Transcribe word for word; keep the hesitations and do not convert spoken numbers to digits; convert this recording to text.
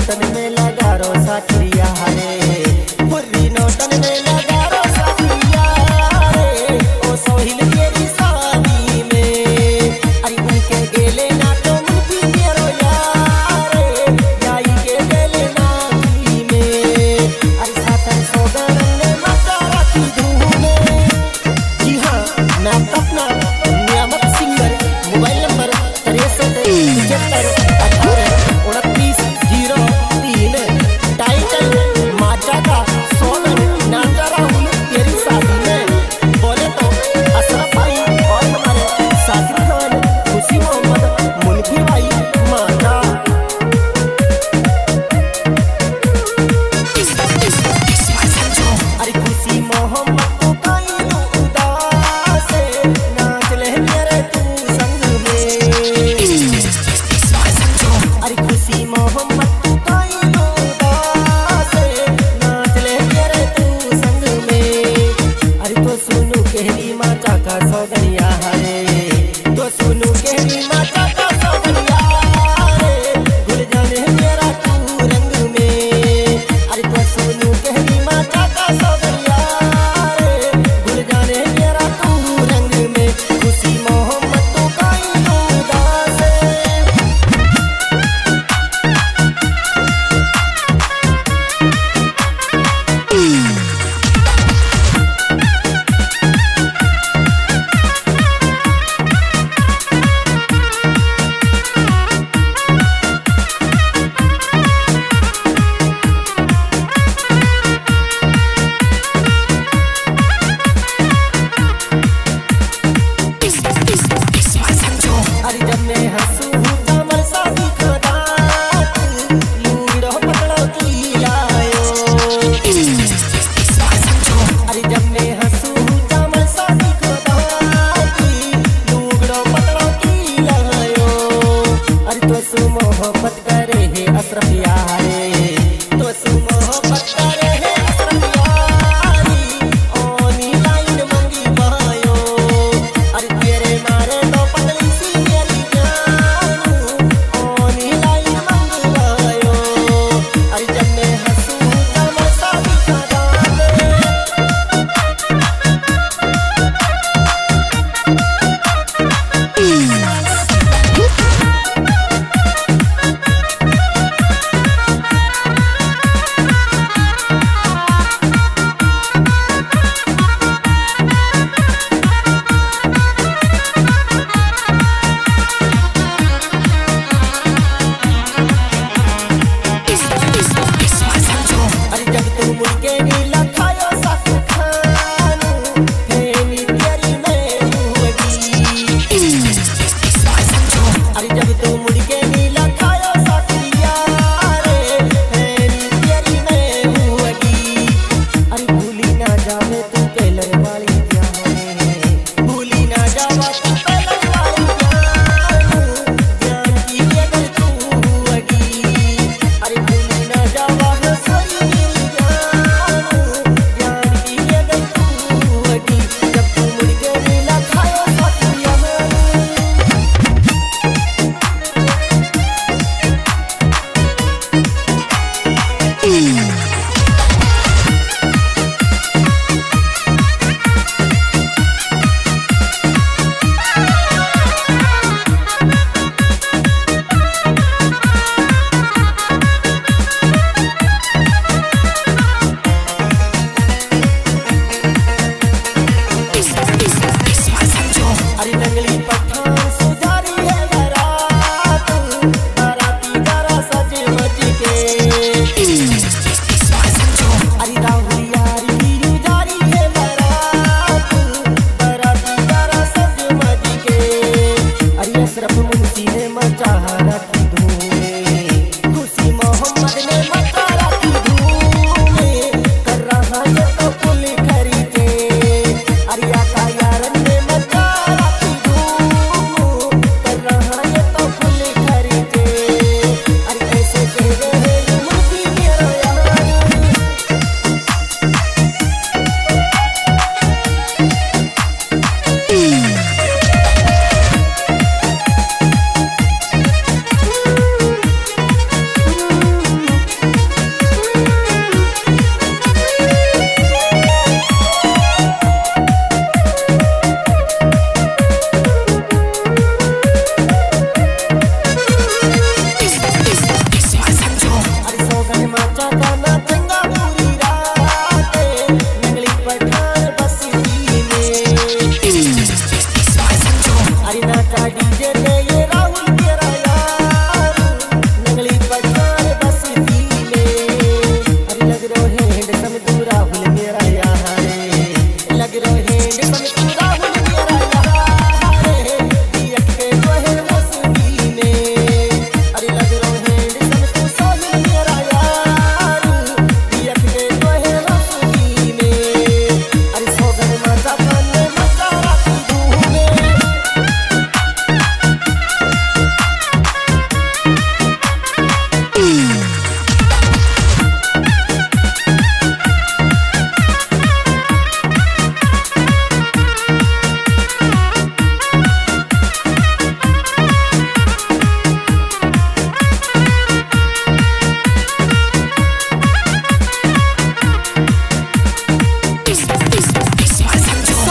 नोटन में लगा रो साथिया रे, बुर्री नोटन में लगा रो साथिया रे, ओ सोहिल तेरी शादी में। अरे उनके गेले ना तो मुझी मेरो यार रे, जाई के गेले ना की में। अरे सातन सोगन ने मचा रखी धूमे। जी हाँ, मैं अपना नियामत सिंगर, मोबाइल नंबर तिरसठ पचहत्तर अठारह उनतीस जीरो तीन, टाइटल माचा का सोनन नाचा राहुल तेरी शादी में। बोले तो अशरफ भाई और हमारे साजिद खान, खुशी मोहम्मद, मुनफी भाई माचा। अरे खुशी मोहम्मद को कहीं उदास नाच ले मेरे तू संग में। अरे खुशी मोहम्मद तू कहीं उदास नाच ले मेरे तू संग में। अरे तो सुनू कहरी माचा का सौगनिया रे, तो सुनू कहरी माचा का सौगनिया रे, गुल जाने मेरा तू रंग में। अरे तो सुनू कहरी माचा का सौगनिया रे, गुल जाने मेरा तू रंग में। खुशी मोहम्मद तू कहीं उदास। अरे जब मैं हंसू हूँ कमल शादी का दांत, लूड़ो पकड़ो की लायो। अरे जब मैं हंसू हूँ कमल शादी का दांत, लूड़ो पकड़ो की लायो। अरे तो सु मोहब्बत करे है अशरफ यारे, तो सु मोहब्बत करे है अशरफ यारी, ओनी लाइन मंगी बायो। अरे तेरे मारे तो पतली सी मेरी जानू, ओनी लाइन मंगवायो। अरे जब मैं हंसू कमल शादी का दांत। अरे जब तू मुझके नीला खायो साथ खानू, फेनी तेरी मैं हुएगी। अरे जब तू मुझके नीला खायो साथ यारे, फेनी तेरी मैं हुएगी। अरे भूली ना जावे तू पहले वाली जाने, भूली ना जावा तू पहले वाली जानू, जान की अगर तू हुएगी। अरे भूली ना जावा सही मेरी जानू, जान की अगर तू हुएगी। जब तू मुझके नीला खायो साथ यारे। अरे नंगली पठान सुधारी है बारात, बाराती जरा सज मज के। का